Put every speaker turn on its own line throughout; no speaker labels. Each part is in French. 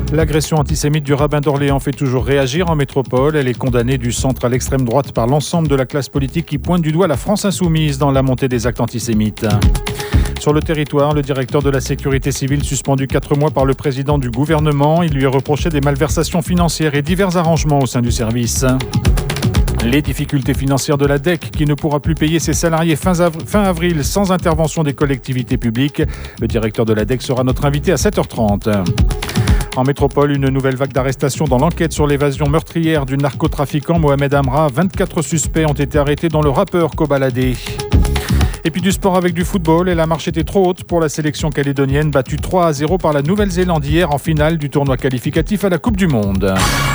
L'agression antisémite du rabbin d'Orléans fait toujours réagir en métropole. Elle est condamnée du centre à l'extrême droite par l'ensemble de la classe politique qui pointe du doigt la France insoumise dans la montée des actes antisémites. Sur le territoire, le directeur de la sécurité civile suspendu 4 mois par le président du gouvernement. Il lui est reproché des malversations financières et divers arrangements au sein du service. Les difficultés financières de la DEC qui ne pourra plus payer ses salariés fin avril sans intervention des collectivités publiques. Le directeur de la DEC sera notre invité à 7h30. En métropole, une nouvelle vague d'arrestations dans l'enquête sur l'évasion meurtrière du narcotrafiquant Mohamed Amra. 24 suspects ont été arrêtés dont le rappeur Kobalade. Et puis du sport avec du football, et la marche était trop haute pour la sélection calédonienne, battue 3-0 par la Nouvelle-Zélande hier en finale du tournoi qualificatif à la Coupe du Monde.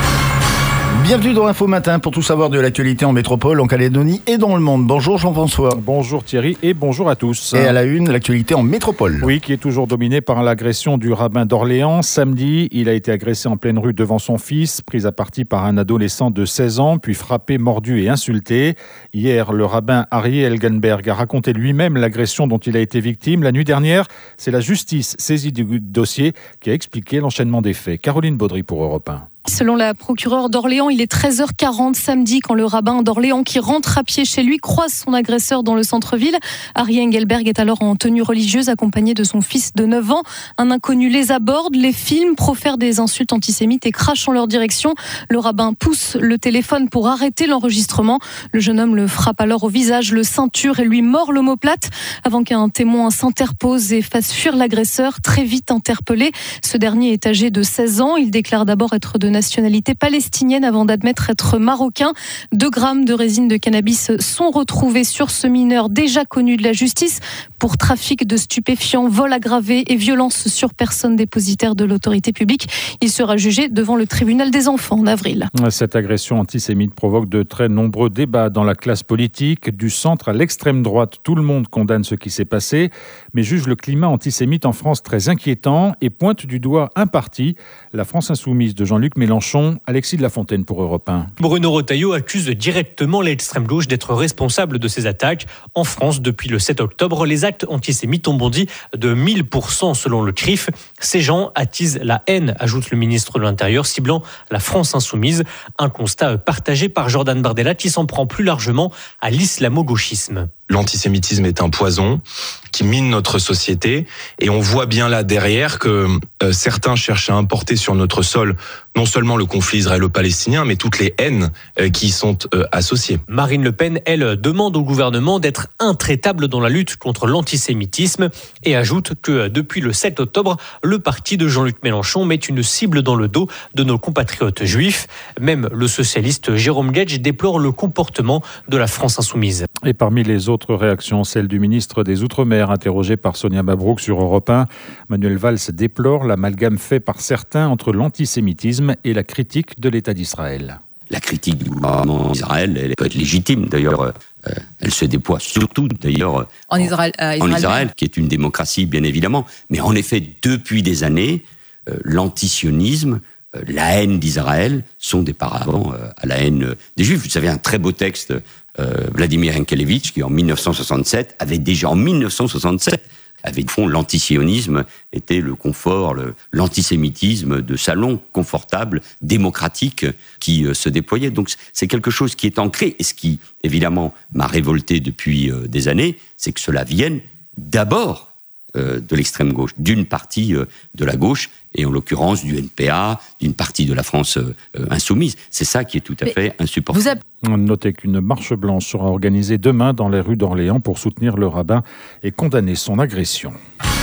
Bienvenue dans Info Matin pour tout savoir de l'actualité en métropole, en Calédonie et dans le monde. Bonjour Jean-François.
Bonjour Thierry et bonjour à tous.
Et à la une, l'actualité en métropole.
Oui, qui est toujours dominée par l'agression du rabbin d'Orléans. Samedi, il a été agressé en pleine rue devant son fils, pris à partie par un adolescent de 16 ans, puis frappé, mordu et insulté. Hier, le rabbin Harry Elgenberg a raconté lui-même l'agression dont il a été victime. La nuit dernière, c'est la justice saisie du dossier qui a expliqué l'enchaînement des faits. Caroline Baudry pour Europe 1.
Selon la procureure d'Orléans, il est 13h40 samedi quand le rabbin d'Orléans qui rentre à pied chez lui croise son agresseur dans le centre-ville. Harry Engelberg est alors en tenue religieuse accompagné de son fils de 9 ans. Un inconnu les aborde, les filme, profère des insultes antisémites et crache en leur direction. Le rabbin pousse le téléphone pour arrêter l'enregistrement. Le jeune homme le frappe alors au visage, le ceinture et lui mord l'omoplate avant qu'un témoin s'interpose et fasse fuir l'agresseur. Très vite interpellé, ce dernier est âgé de 16 ans. Il déclare d'abord être de nationalité palestinienne avant d'admettre être marocain. 2 grammes de résine de cannabis sont retrouvés sur ce mineur déjà connu de la justice pour trafic de stupéfiants, vol aggravé et violence sur personne dépositaire de l'autorité publique. Il sera jugé devant le tribunal des enfants en avril.
Cette agression antisémite provoque de très nombreux débats dans la classe politique. Du centre à l'extrême droite, tout le monde condamne ce qui s'est passé, mais juge le climat antisémite en France très inquiétant et pointe du doigt un parti, la France insoumise de Jean-Luc Mélenchon. Alexis de la Fontaine pour Europe 1.
Bruno Retailleau accuse directement l'extrême gauche d'être responsable de ces attaques. En France, depuis le 7 octobre, les actes antisémites ont bondi de 1000% selon le CRIF. Ces gens attisent la haine, ajoute le ministre de l'Intérieur, ciblant la France insoumise. Un constat partagé par Jordan Bardella qui s'en prend plus largement à l'islamo-gauchisme.
L'antisémitisme est un poison qui mine notre société et on voit bien là derrière que certains cherchent à importer sur notre sol non seulement le conflit israélo-palestinien mais toutes les haines qui y sont associées.
Marine Le Pen, elle, demande au gouvernement d'être intraitable dans la lutte contre l'antisémitisme et ajoute que depuis le 7 octobre, le parti de Jean-Luc Mélenchon met une cible dans le dos de nos compatriotes juifs. Même le socialiste Jérôme Guedj déplore le comportement de la France insoumise.
Et parmi les autres réactions, celle du ministre des Outre-mer, interrogé par Sonia Mabrouk sur Europe 1. Manuel Valls déplore l'amalgame fait par certains entre l'antisémitisme et la critique de l'État d'Israël.
La critique du gouvernement d'Israël, elle peut être légitime. D'ailleurs, elle se déploie surtout, d'ailleurs, en Israël, qui est une démocratie, bien évidemment. Mais en effet, depuis des années, l'antisionisme, la haine d'Israël sont des paravents à la haine des Juifs. Vous savez, un très beau texte, Vladimir Enkelevitch, qui en 1967 avait déjà, au fond, l'antisionisme était le confort, l'antisémitisme de salon confortable, démocratique, qui se déployait. Donc c'est quelque chose qui est ancré. Et ce qui, évidemment, m'a révolté depuis des années, c'est que cela vienne d'abord de l'extrême gauche, d'une partie de la gauche, et en l'occurrence du NPA, d'une partie de la France insoumise. C'est ça qui est tout à fait insupportable.
Notez qu'une marche blanche sera organisée demain dans les rues d'Orléans pour soutenir le rabbin et condamner son agression.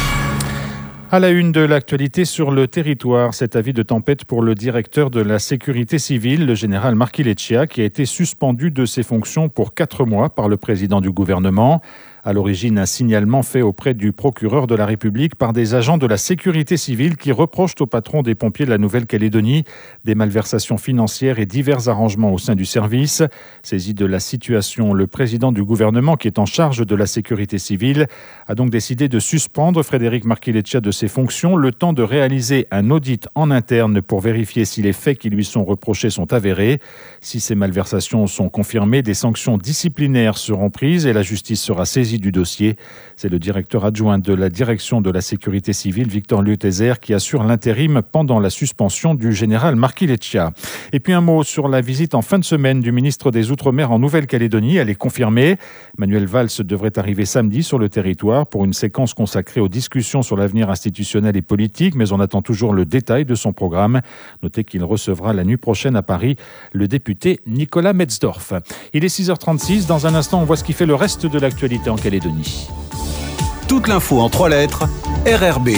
À la une de l'actualité sur le territoire, cet avis de tempête pour le directeur de la sécurité civile, le général Marchi Leccia, qui a été suspendu de ses fonctions pour 4 mois par le président du gouvernement. À l'origine, un signalement fait auprès du procureur de la République par des agents de la sécurité civile qui reprochent au patron des pompiers de la Nouvelle-Calédonie des malversations financières et divers arrangements au sein du service. Saisi de la situation, le président du gouvernement, qui est en charge de la sécurité civile, a donc décidé de suspendre Frédéric Marchi Leccia de ses fonctions, le temps de réaliser un audit en interne pour vérifier si les faits qui lui sont reprochés sont avérés. Si ces malversations sont confirmées, des sanctions disciplinaires seront prises et la justice sera saisie saisie du dossier. C'est le directeur adjoint de la direction de la sécurité civile, Victor Lutezer, qui assure l'intérim pendant la suspension du général Marky Leccia. Et puis un mot sur la visite en fin de semaine du ministre des Outre-mer en Nouvelle-Calédonie. Elle est confirmée. Manuel Valls devrait arriver samedi sur le territoire pour une séquence consacrée aux discussions sur l'avenir institutionnel et politique, mais on attend toujours le détail de son programme. Notez qu'il recevra la nuit prochaine à Paris le député Nicolas Metzdorf. Il est 6h36. Dans un instant, on voit ce qui fait le reste de l'actualité en Calédonie.
Toute l'info en 3 lettres, RRB.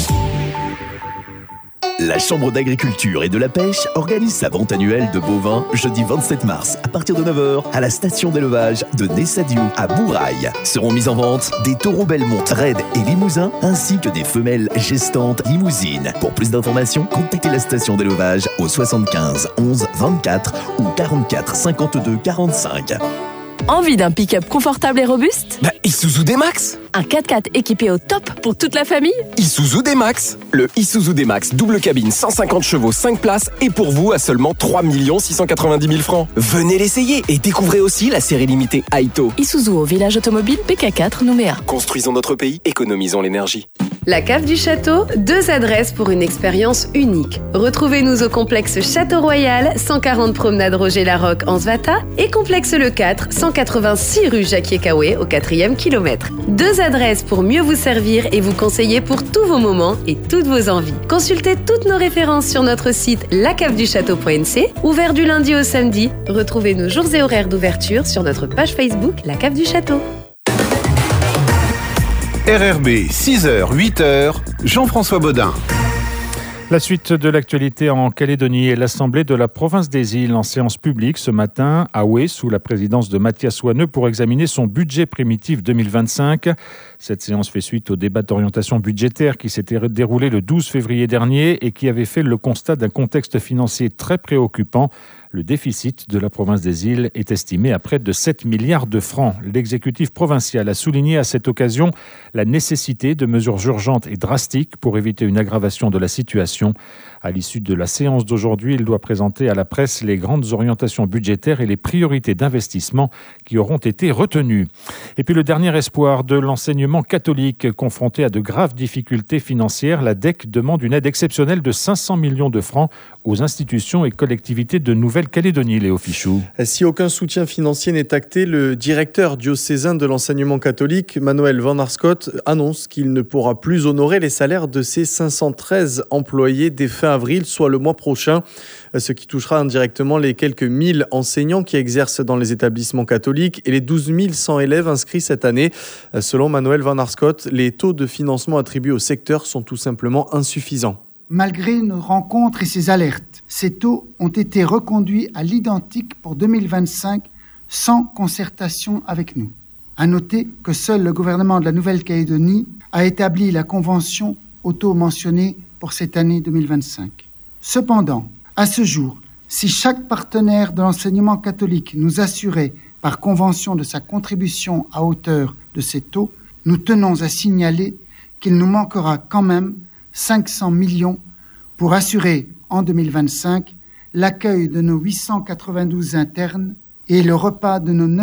La Chambre d'agriculture et de la pêche organise sa vente annuelle de bovins jeudi 27 mars à partir de 9h à la station d'élevage de Nessadiou à Bourail. Seront mis en vente des taureaux Belmont, Red et Limousin ainsi que des femelles gestantes limousines. Pour plus d'informations, contactez la station d'élevage au 75 11 24 ou 44 52 45.
Envie d'un pick-up confortable et robuste ?
Isuzu D-Max.
Un 4x4 équipé au top pour toute la famille ?
Isuzu D-Max. Le Isuzu D-Max double cabine 150 chevaux 5 places est pour vous à seulement 3 690 000 francs. Venez l'essayer et découvrez aussi la série limitée Aito.
Isuzu au village automobile PK4 Nouméa.
Construisons notre pays, économisons l'énergie.
La Cave du Château, 2 adresses pour une expérience unique. Retrouvez-nous au complexe Château Royal, 140 promenade Roger Larocque en Svata et complexe Le 4, 186 rue Jacquier-Caoué au 4e kilomètre. 2 adresses pour mieux vous servir et vous conseiller pour tous vos moments et toutes vos envies. Consultez toutes nos références sur notre site lacaveduchâteau.nc, ouvert du lundi au samedi. Retrouvez nos jours et horaires d'ouverture sur notre page Facebook La Cave du Château.
RRB, 6h, 8h, Jean-François Baudin.
La suite de l'actualité en Calédonie et l'Assemblée de la province des îles en séance publique ce matin à Oué, sous la présidence de Mathias Wanneux, pour examiner son budget primitif 2025. Cette séance fait suite au débat d'orientation budgétaire qui s'était déroulé le 12 février dernier et qui avait fait le constat d'un contexte financier très préoccupant. Le déficit de la province des îles est estimé à près de 7 milliards de francs. L'exécutif provincial a souligné à cette occasion la nécessité de mesures urgentes et drastiques pour éviter une aggravation de la situation. À l'issue de la séance d'aujourd'hui, il doit présenter à la presse les grandes orientations budgétaires et les priorités d'investissement qui auront été retenues. Et puis le dernier espoir de l'enseignement catholique confronté à de graves difficultés financières, la DEC demande une aide exceptionnelle de 500 millions de francs aux institutions et collectivités de Nouvelle-Calédonie, Léo Fichou.
Si aucun soutien financier n'est acté, le directeur diocésain de l'enseignement catholique, Manuel Van Arscott, annonce qu'il ne pourra plus honorer les salaires de ses 513 employés dès fin avril, soit le mois prochain, ce qui touchera indirectement les quelques 1000 enseignants qui exercent dans les établissements catholiques et les 12 100 élèves inscrits cette année. Selon Manuel Van Arscott, les taux de financement attribués au secteur sont tout simplement insuffisants.
Malgré nos rencontres et ces alertes, ces taux ont été reconduits à l'identique pour 2025 sans concertation avec nous. À noter que seul le gouvernement de la Nouvelle-Calédonie a établi la convention aux taux mentionnés pour cette année 2025. Cependant, à ce jour, si chaque partenaire de l'enseignement catholique nous assurait par convention de sa contribution à hauteur de ces taux, nous tenons à signaler qu'il nous manquera quand même 500 millions pour assurer en 2025 l'accueil de nos 892 internes et le repas de nos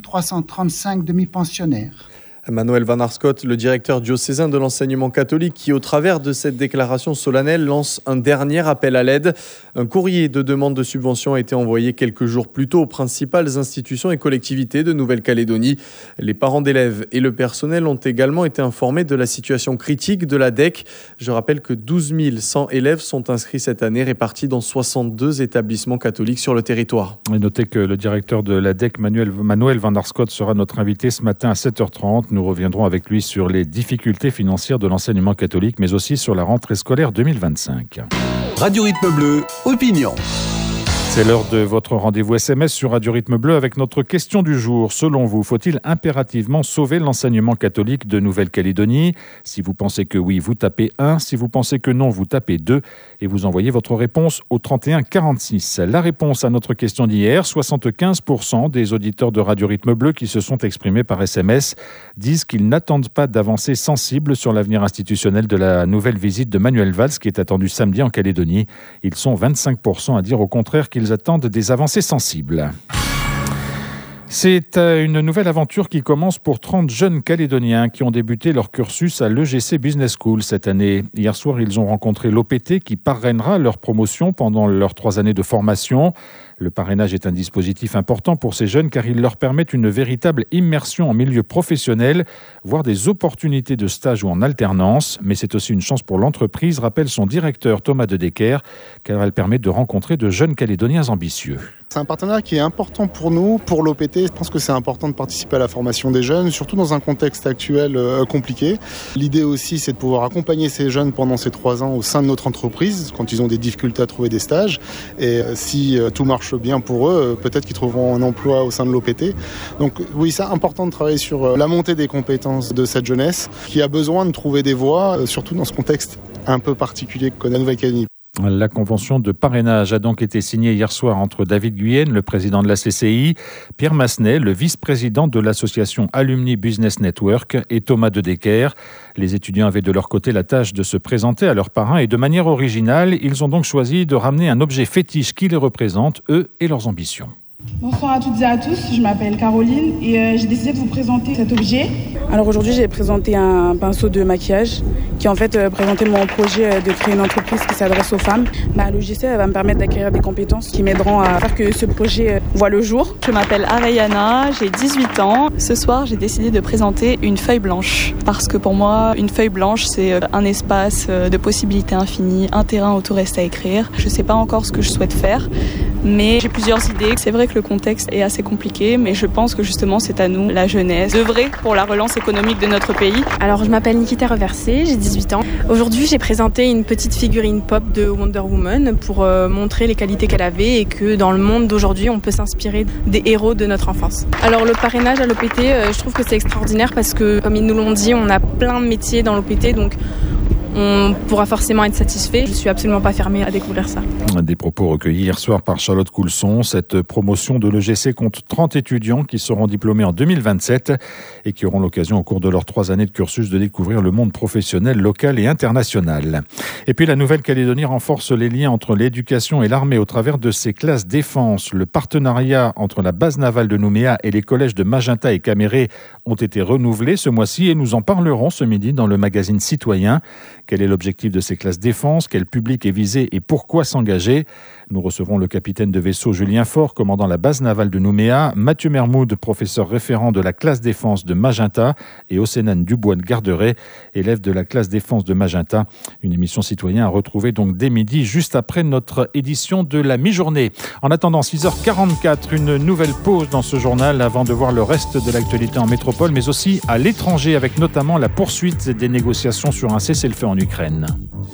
9335 demi-pensionnaires.
Manuel Van Arscott, le directeur diocésain de l'enseignement catholique, qui au travers de cette déclaration solennelle lance un dernier appel à l'aide. Un courrier de demande de subvention a été envoyé quelques jours plus tôt aux principales institutions et collectivités de Nouvelle-Calédonie. Les parents d'élèves et le personnel ont également été informés de la situation critique de la DEC. Je rappelle que 12 100 élèves sont inscrits cette année, répartis dans 62 établissements catholiques sur le territoire.
Et notez que le directeur de la DEC, Manuel Van Arscott, sera notre invité ce matin à 7h30. Nous reviendrons avec lui sur les difficultés financières de l'enseignement catholique, mais aussi sur la rentrée scolaire 2025.
Radio Rythme Bleu, opinion.
C'est l'heure de votre rendez-vous SMS sur Radio Rythme Bleu avec notre question du jour. Selon vous, faut-il impérativement sauver l'enseignement catholique de Nouvelle-Calédonie ? Si vous pensez que oui, vous tapez 1. Si vous pensez que non, vous tapez 2. Et vous envoyez votre réponse au 31 46. La réponse à notre question d'hier, 75% des auditeurs de Radio Rythme Bleu qui se sont exprimés par SMS disent qu'ils n'attendent pas d'avancées sensibles sur l'avenir institutionnel de la nouvelle visite de Manuel Valls qui est attendue samedi en Calédonie. Ils sont 25% à dire au contraire qu'ils attendent des avancées sensibles. C'est une nouvelle aventure qui commence pour 30 jeunes Calédoniens qui ont débuté leur cursus à l'EGC Business School cette année. Hier soir, ils ont rencontré l'OPT qui parrainera leur promotion pendant leurs 3 années de formation. Le parrainage est un dispositif important pour ces jeunes car il leur permet une véritable immersion en milieu professionnel, voire des opportunités de stage ou en alternance. Mais c'est aussi une chance pour l'entreprise, rappelle son directeur Thomas de Decker, car elle permet de rencontrer de jeunes Calédoniens ambitieux.
C'est un partenariat qui est important pour nous, pour l'OPT. Je pense que c'est important de participer à la formation des jeunes, surtout dans un contexte actuel compliqué. L'idée aussi, c'est de pouvoir accompagner ces jeunes pendant ces 3 ans au sein de notre entreprise, quand ils ont des difficultés à trouver des stages. Et si tout marche bien pour eux, peut-être qu'ils trouveront un emploi au sein de l'OPT. Donc oui, c'est important de travailler sur la montée des compétences de cette jeunesse qui a besoin de trouver des voies, surtout dans ce contexte un peu particulier que connaît la Nouvelle-Calédonie.
La convention de parrainage a donc été signée hier soir entre David Guyenne, le président de la CCI, Pierre Massenet, le vice-président de l'association Alumni Business Network et Thomas de Decker. Les étudiants avaient de leur côté la tâche de se présenter à leurs parrains et de manière originale, ils ont donc choisi de ramener un objet fétiche qui les représente, eux et leurs ambitions.
Bonsoir à toutes et à tous, je m'appelle Caroline et j'ai décidé de vous présenter cet objet. Alors aujourd'hui j'ai présenté un pinceau de maquillage qui en fait présentait mon projet de créer une entreprise qui s'adresse aux femmes. L'EGC va me permettre d'acquérir des compétences qui m'aideront à faire que ce projet voit le jour.
Je m'appelle Arayana, j'ai 18 ans. Ce soir j'ai décidé de présenter une feuille blanche parce que pour moi une feuille blanche c'est un espace de possibilités infinies, un terrain où tout reste à écrire. Je ne sais pas encore ce que je souhaite faire mais j'ai plusieurs idées. C'est vrai que le contexte est assez compliqué, mais je pense que justement c'est à nous, la jeunesse, d'œuvrer pour la relance économique de notre pays.
Alors je m'appelle Nikita Reversé, j'ai 18 ans. Aujourd'hui j'ai présenté une petite figurine pop de Wonder Woman pour montrer les qualités qu'elle avait et que dans le monde d'aujourd'hui on peut s'inspirer des héros de notre enfance. Alors le parrainage à l'OPT, je trouve que c'est extraordinaire parce que comme ils nous l'ont dit, on a plein de métiers dans l'OPT, donc on pourra forcément être satisfait. Je ne suis absolument pas fermée à découvrir ça.
Des propos recueillis hier soir par Charlotte Coulson. Cette promotion de l'EGC compte 30 étudiants qui seront diplômés en 2027 et qui auront l'occasion au cours de leurs 3 années de cursus de découvrir le monde professionnel local et international. Et puis la Nouvelle-Calédonie renforce les liens entre l'éducation et l'armée au travers de ses classes défense. Le partenariat entre la base navale de Nouméa et les collèges de Magenta et Caméré ont été renouvelés ce mois-ci et nous en parlerons ce midi dans le magazine Citoyen. Quel est l'objectif de ces classes défense? Quel public est visé et pourquoi s'engager? Nous recevrons le capitaine de vaisseau Julien Faure, commandant la base navale de Nouméa, Mathieu Mermoud, professeur référent de la classe défense de Magenta, et Océane Dubois de Garderet, élève de la classe défense de Magenta. Une émission Citoyen à retrouver donc dès midi, juste après notre édition de la mi-journée. En attendant, 6h44, une nouvelle pause dans ce journal avant de voir le reste de l'actualité en métropole, mais aussi à l'étranger, avec notamment la poursuite des négociations sur un cessez-le-feu en Ukraine.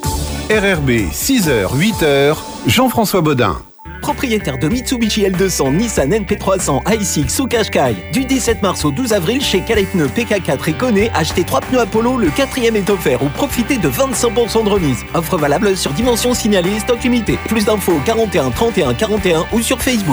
RRB, 6h, 8h, Jean-François Baudin.
Propriétaire de Mitsubishi L200, Nissan NP300, i6 ou Qashqai. Du 17 mars au 12 avril chez Calais Pneus, PK4 et Kone, achetez 3 pneus Apollo, le 4e est offert ou profitez de 25% de remise. Offre valable sur dimension signalée, stock limité. Plus d'infos 41 31 41 ou sur Facebook.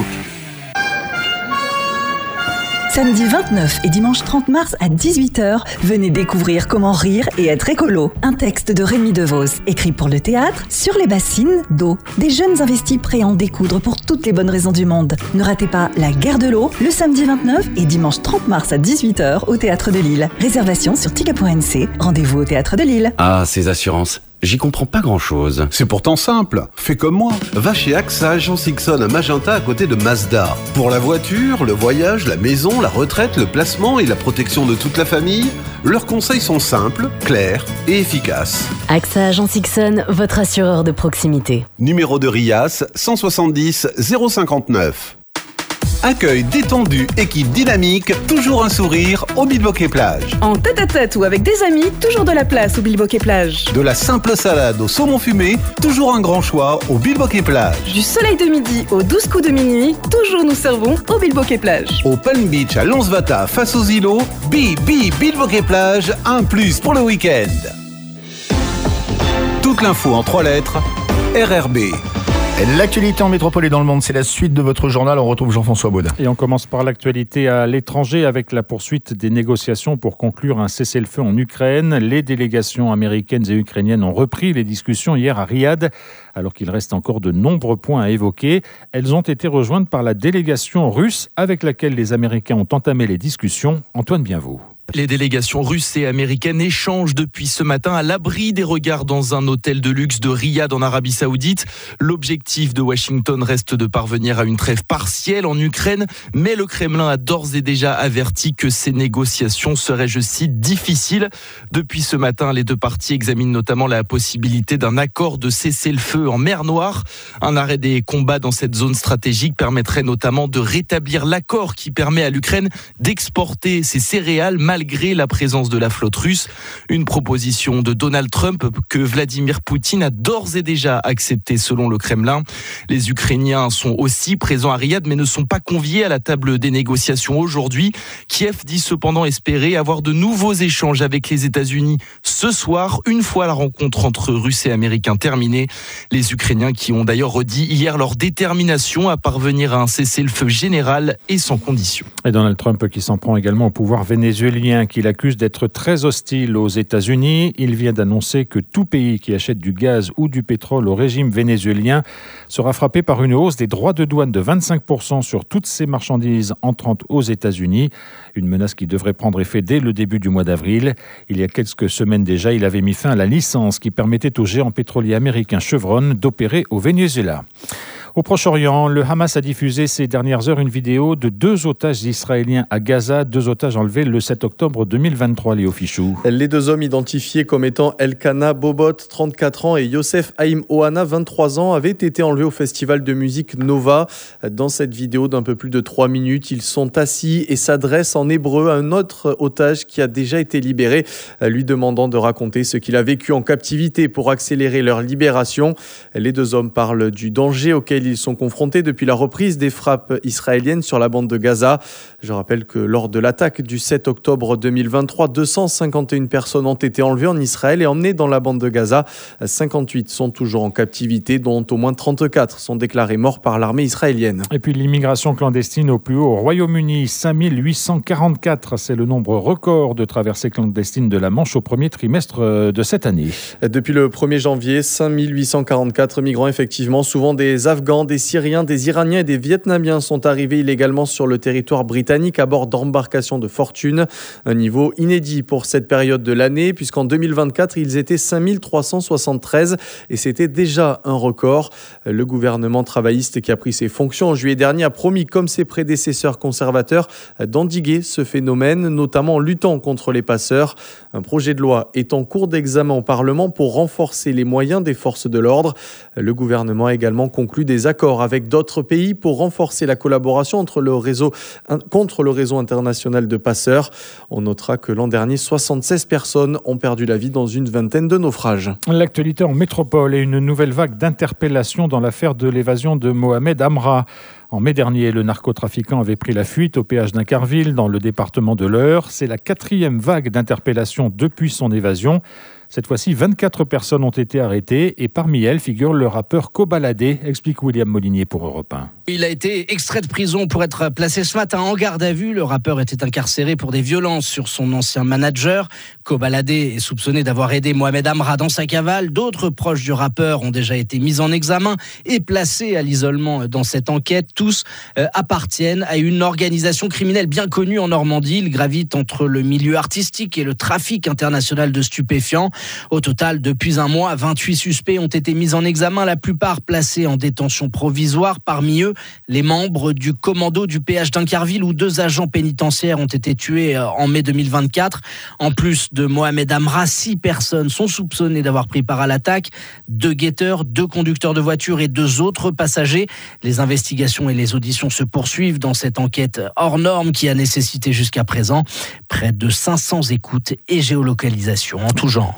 Samedi 29 et dimanche 30 mars à 18h, venez découvrir comment rire et être écolo. Un texte de Rémi DeVos, écrit pour le théâtre, sur les bassines d'eau. Des jeunes investis prêts à en découdre pour toutes les bonnes raisons du monde. Ne ratez pas La Guerre de l'eau, le samedi 29 et dimanche 30 mars à 18h au Théâtre de Lille. Réservation sur ticket.nc. Rendez-vous au Théâtre de Lille.
Ah, ces assurances. J'y comprends pas grand-chose.
C'est pourtant simple. Fais comme moi. Va chez AXA Agence Ixon à Magenta à côté de Mazda. Pour la voiture, le voyage, la maison, la retraite, le placement et la protection de toute la famille, leurs conseils sont simples, clairs et efficaces.
AXA Agence Ixon, votre assureur de proximité.
Numéro de RIAS 170 059. Accueil détendu, équipe dynamique, toujours un sourire au Bilboquet Plage.
En tête-à-tête ou avec des amis, toujours de la place au Bilboquet Plage.
De la simple salade au saumon fumé, toujours un grand choix au Bilboquet Plage.
Du soleil de midi aux 12 coups de minuit, toujours nous servons au Bilboquet Plage.
Au Palm Beach à Lonsvata face aux îlots, Bilboquet Plage, un plus pour le week-end. Toute l'info en 3 lettres, RRB.
L'actualité en métropole et dans le monde, c'est la suite de votre journal. On retrouve Jean-François Baud.
Et on commence par l'actualité à l'étranger avec la poursuite des négociations pour conclure un cessez-le-feu en Ukraine. Les délégations américaines et ukrainiennes ont repris les discussions hier à Riyad, alors qu'il reste encore de nombreux points à évoquer. Elles ont été rejointes par la délégation russe avec laquelle les Américains ont entamé les discussions. Antoine Bienvaux.
Les délégations russes et américaines échangent depuis ce matin à l'abri des regards dans un hôtel de luxe de Riyad en Arabie Saoudite. L'objectif de Washington reste de parvenir à une trêve partielle en Ukraine, mais le Kremlin a d'ores et déjà averti que ces négociations seraient, je cite, difficiles. Depuis ce matin, les deux parties examinent notamment la possibilité d'un accord de cessez-le-feu en mer Noire. Un arrêt des combats dans cette zone stratégique permettrait notamment de rétablir l'accord qui permet à l'Ukraine d'exporter ses céréales malgré la présence de la flotte russe. Une proposition de Donald Trump que Vladimir Poutine a d'ores et déjà acceptée selon le Kremlin. Les Ukrainiens sont aussi présents à Riyad mais ne sont pas conviés à la table des négociations aujourd'hui. Kiev dit cependant espérer avoir de nouveaux échanges avec les États-Unis ce soir, une fois la rencontre entre Russes et Américains terminée. Les Ukrainiens qui ont d'ailleurs redit hier leur détermination à parvenir à un cessez-le-feu général et sans condition.
Et Donald Trump qui s'en prend également au pouvoir vénézuélien qu'il accuse d'être très hostile aux États-Unis. Il vient d'annoncer que tout pays qui achète du gaz ou du pétrole au régime vénézuélien sera frappé par une hausse des droits de douane de 25% sur toutes ces marchandises entrant aux États-Unis. Une menace qui devrait prendre effet dès le début du mois d'avril. Il y a quelques semaines déjà, il avait mis fin à la licence qui permettait au géant pétrolier américain Chevron d'opérer au Venezuela. Au Proche-Orient, le Hamas a diffusé ces dernières heures une vidéo de 2 otages israéliens à Gaza, 2 otages enlevés le 7 octobre 2023, Léo Fichou.
Les 2 hommes identifiés comme étant Elkana Bobot, 34 ans, et Yosef Haïm Ohana, 23 ans, avaient été enlevés au festival de musique Nova. Dans cette vidéo d'un peu plus de 3 minutes, ils sont assis et s'adressent en hébreu à un autre otage qui a déjà été libéré, lui demandant de raconter ce qu'il a vécu en captivité pour accélérer leur libération. Les 2 hommes parlent du danger auquel ils sont confrontés depuis la reprise des frappes israéliennes sur la bande de Gaza. Je rappelle que lors de l'attaque du 7 octobre 2023, 251 personnes ont été enlevées en Israël et emmenées dans la bande de Gaza. 58 sont toujours en captivité, dont au moins 34 sont déclarés morts par l'armée israélienne.
Et puis l'immigration clandestine au plus haut au Royaume-Uni, 5844, c'est le nombre record de traversées clandestines de la Manche au premier trimestre de cette année.
Depuis le 1er janvier, 5844 migrants effectivement, souvent des Afghans, des Syriens, des Iraniens et des Vietnamiens sont arrivés illégalement sur le territoire britannique à bord d'embarcations de fortune. Un niveau inédit pour cette période de l'année puisqu'en 2024, ils étaient 5373 et c'était déjà un record. Le gouvernement travailliste qui a pris ses fonctions en juillet dernier a promis, comme ses prédécesseurs conservateurs, d'endiguer ce phénomène, notamment en luttant contre les passeurs. Un projet de loi est en cours d'examen au Parlement pour renforcer les moyens des forces de l'ordre. Le gouvernement a également conclu des accords avec d'autres pays pour renforcer la collaboration contre le réseau international de passeurs. On notera que l'an dernier, 76 personnes ont perdu la vie dans une vingtaine de naufrages.
L'actualité en métropole et une nouvelle vague d'interpellations dans l'affaire de l'évasion de Mohamed Amra. En mai dernier, le narcotrafiquant avait pris la fuite au péage d'Incarville dans le département de l'Eure. C'est la 4e vague d'interpellations depuis son évasion. Cette fois-ci, 24 personnes ont été arrêtées et parmi elles figure le rappeur Kobalade, explique William Molinier pour Europe 1.
Il a été extrait de prison pour être placé ce matin en garde à vue. Le rappeur était incarcéré pour des violences sur son ancien manager. Kobalade est soupçonné d'avoir aidé Mohamed Amra dans sa cavale. D'autres proches du rappeur ont déjà été mis en examen et placés à l'isolement dans cette enquête. Tous appartiennent à une organisation criminelle bien connue en Normandie. Ils gravitent entre le milieu artistique et le trafic international de stupéfiants. Au total, depuis un mois, 28 suspects ont été mis en examen, la plupart placés en détention provisoire. Parmi eux, les membres du commando du péage d'Incarville où 2 agents pénitentiaires ont été tués en mai 2024. En plus de Mohamed Amra, 6 personnes sont soupçonnées d'avoir pris part à l'attaque. 2 guetteurs, 2 conducteurs de voitures et 2 autres passagers. Les investigations et les auditions se poursuivent dans cette enquête hors norme qui a nécessité jusqu'à présent près de 500 écoutes et géolocalisations en tout genre.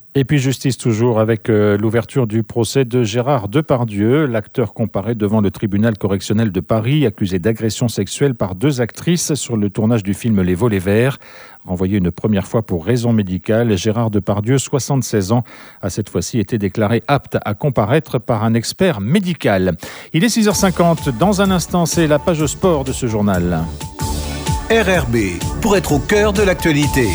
Et puis justice toujours avec l'ouverture du procès de Gérard Depardieu, l'acteur comparé devant le tribunal correctionnel de Paris, accusé d'agression sexuelle par 2 actrices sur le tournage du film Les Volets Verts. Renvoyé une première fois pour raison médicale, Gérard Depardieu, 76 ans, a cette fois-ci été déclaré apte à comparaître par un expert médical. Il est 6h50. Dans un instant, c'est la page sport de ce journal.
RRB, pour être au cœur de l'actualité.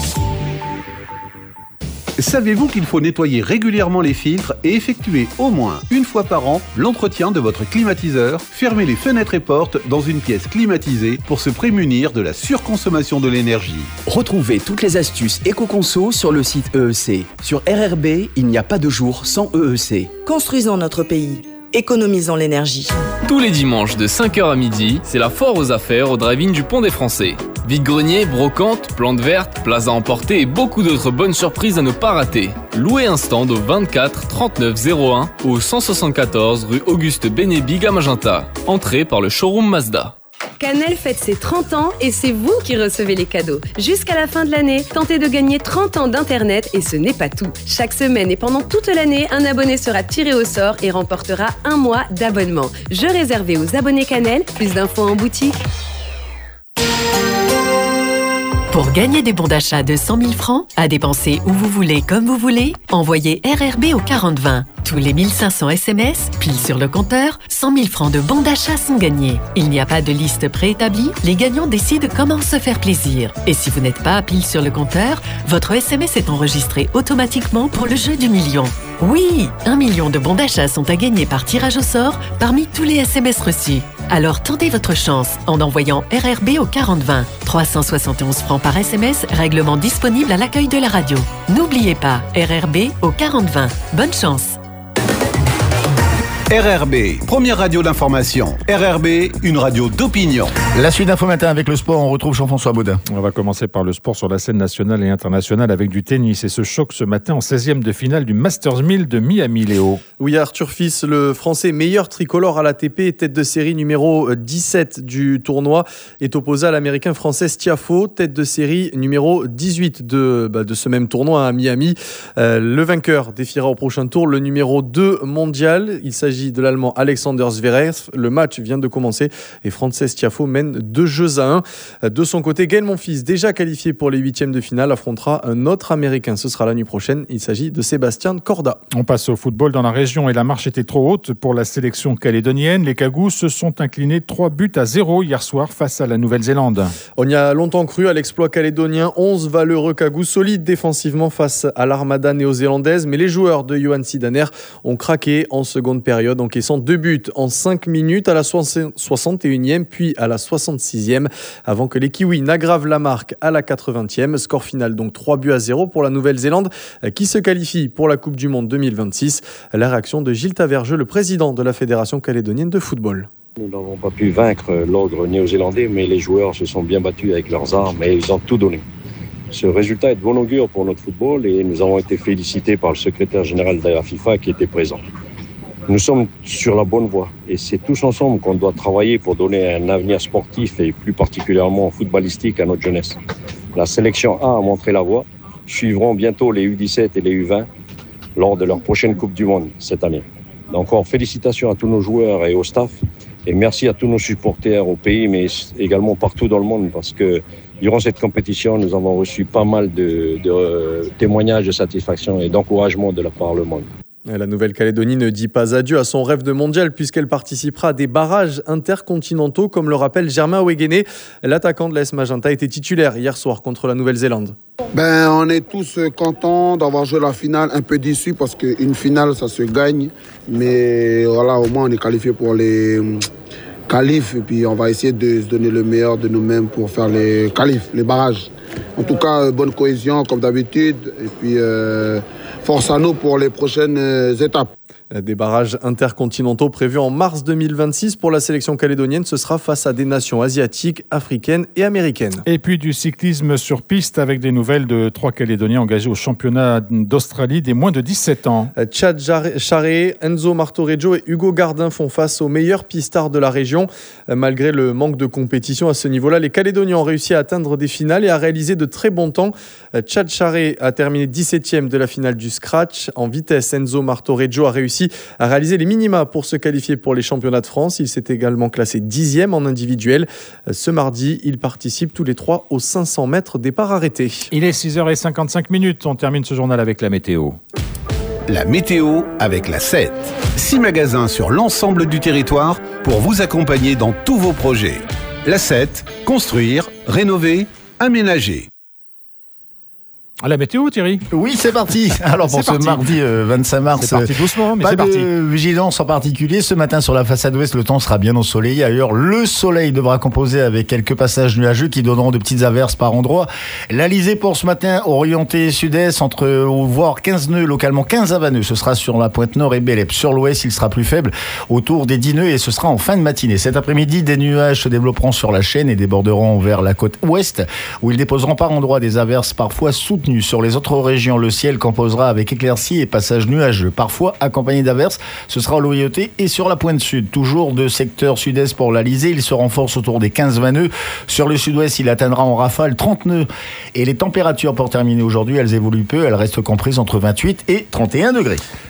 Savez-vous qu'il faut nettoyer régulièrement les filtres et effectuer au moins une fois par an l'entretien de votre climatiseur? Fermez les fenêtres et portes dans une pièce climatisée pour se prémunir de la surconsommation de l'énergie.
Retrouvez toutes les astuces éco-conso sur le site EEC. Sur RRB, il n'y a pas de jour sans EEC.
Construisons notre pays. Économisons l'énergie.
Tous les dimanches de 5h à midi, c'est la foire aux affaires au drive-in du Pont des Français. Vide-grenier, brocante, plantes vertes, places à emporter et beaucoup d'autres bonnes surprises à ne pas rater. Louez un stand au 24 39 01 ou 174 rue Auguste Bénébig à Magenta. Entrée par le showroom Mazda.
Canel fête ses 30 ans et c'est vous qui recevez les cadeaux. Jusqu'à la fin de l'année, tentez de gagner 30 ans d'Internet et ce n'est pas tout. Chaque semaine et pendant toute l'année, un abonné sera tiré au sort et remportera 1 mois d'abonnement. Jeu réservé aux abonnés Canel, plus d'infos en boutique.
Pour gagner des bons d'achat de 100 000 francs, à dépenser où vous voulez, comme vous voulez, envoyez RRB au 4020. Tous les 1500 SMS, pile sur le compteur, 100 000 francs de bons d'achat sont gagnés. Il n'y a pas de liste préétablie, les gagnants décident comment se faire plaisir. Et si vous n'êtes pas à pile sur le compteur, votre SMS est enregistré automatiquement pour le jeu du million. Oui, 1 million de bons d'achat sont à gagner par tirage au sort parmi tous les SMS reçus. Alors tentez votre chance en envoyant RRB au 4020. 371 francs par SMS, règlement disponible à l'accueil de la radio. N'oubliez pas, RRB au 4020. Bonne chance.
RRB, première radio d'information. RRB, une radio d'opinion.
La suite d'Info Matin avec le sport, on retrouve Jean-François Baudin.
On va commencer par le sport sur la scène nationale et internationale avec du tennis et ce choc ce matin en 16e de finale du Masters 1000 de Miami, Léo.
Oui, Arthur Fils, le français meilleur tricolore à l'ATP, tête de série numéro 17 du tournoi, est opposé à l'américain Frances Tiafoe, tête de série numéro 18 de ce même tournoi à Miami. Le vainqueur défiera au prochain tour le numéro 2 mondial. Il s'agit de l'Allemand Alexander Zverev. Le match vient de commencer et Frances Tiafoe mène 2-1. De son côté, Gaël Monfils, déjà qualifié pour les 8e de finale, affrontera un autre Américain. Ce sera la nuit prochaine. Il s'agit de Sébastien Corda.
On passe au football dans la région et la marche était trop haute pour la sélection calédonienne. Les Cagoux se sont inclinés 3-0 hier soir face à la Nouvelle-Zélande.
On y a longtemps cru à l'exploit calédonien. 11 valeureux Cagoux solides défensivement face à l'armada néo-zélandaise. Mais les joueurs de Johan Sidaner ont craqué en seconde période, encaissant 2 buts en 5 minutes à la 61e puis à la 66e avant que les Kiwis n'aggravent la marque à la 80e. Score final donc 3-0 pour la Nouvelle-Zélande qui se qualifie pour la Coupe du Monde 2026. La réaction de Gilles Tavergeux, le président de la Fédération calédonienne de football.
Nous n'avons pas pu vaincre l'ogre néo-zélandais, mais les joueurs se sont bien battus avec leurs armes et ils ont tout donné. Ce résultat est de bon augure pour notre football et nous avons été félicités par le secrétaire général de la FIFA qui était présent. Nous sommes sur la bonne voie et c'est tous ensemble qu'on doit travailler pour donner un avenir sportif et plus particulièrement footballistique à notre jeunesse. La sélection A a montré la voie. Suivront bientôt les U17 et les U20 lors de leur prochaine Coupe du Monde cette année. Encore félicitations à tous nos joueurs et au staff et merci à tous nos supporters au pays mais également partout dans le monde parce que durant cette compétition, nous avons reçu pas mal de témoignages de satisfaction et d'encouragement de la part du monde.
La Nouvelle-Calédonie ne dit pas adieu à son rêve de mondial puisqu'elle participera à des barrages intercontinentaux comme le rappelle Germain Weguené. L'attaquant de l'AS Magenta était titulaire hier soir contre la Nouvelle-Zélande.
On est tous contents d'avoir joué la finale, un peu déçus parce qu'une finale ça se gagne. Mais voilà, au moins on est qualifié pour les qualifs et puis on va essayer de se donner le meilleur de nous-mêmes pour faire les qualifs, les barrages. En tout cas, bonne cohésion comme d'habitude et puis force à nous pour les prochaines étapes.
Des barrages intercontinentaux prévus en mars 2026 pour la sélection calédonienne. Ce sera face à des nations asiatiques, africaines et américaines.
Et puis du cyclisme sur piste avec des nouvelles de 3 Calédoniens engagés au championnat d'Australie des moins de 17 ans.
Chad Charé, Enzo Martoreggio et Hugo Gardin font face aux meilleurs pistards de la région. Malgré le manque de compétition à ce niveau-là, les Calédoniens ont réussi à atteindre des finales et à réaliser de très bons temps. Chad Charé a terminé 17e de la finale du Scratch. En vitesse, Enzo Martoreggio a réussi à réaliser les minima pour se qualifier pour les championnats de France. Il s'est également classé 10e en individuel. Ce mardi, ils participent tous les 3 aux 500 mètres départ arrêté.
Il est 6h55. On termine ce journal avec la météo.
La météo avec la 7. 6 magasins sur l'ensemble du territoire pour vous accompagner dans tous vos projets. La 7, construire, rénover, aménager.
À la météo, Thierry ?
Oui, c'est parti. Alors pour ce mardi 25 mars,
c'est parti doucement, mais c'est parti.
Pas de vigilance en particulier. Ce matin sur la façade ouest, le temps sera bien ensoleillé. Ailleurs, le soleil devra composer avec quelques passages nuageux qui donneront de petites averses par endroits. L'Alizé pour ce matin, orienté sud-est, voire 15 nœuds, localement 15 à 20 nœuds. Ce sera sur la pointe nord et Bélep. Sur l'ouest, il sera plus faible, autour des 10 nœuds, et ce sera en fin de matinée. Cet après-midi, des nuages se développeront sur la chaîne et déborderont vers la côte ouest, où ils déposeront par endroits des averses parfois soutenues. Sur les autres régions, le ciel composera avec éclaircies et passages nuageux, parfois accompagnés d'averses. Ce sera au Loyauté et sur la pointe sud. Toujours de secteur sud-est pour l'Alizé, il se renforce autour des 15-20 nœuds. Sur le sud-ouest, il atteindra en rafale 30 nœuds. Et les températures pour terminer aujourd'hui, elles évoluent peu. Elles restent comprises entre 28 et 31 degrés.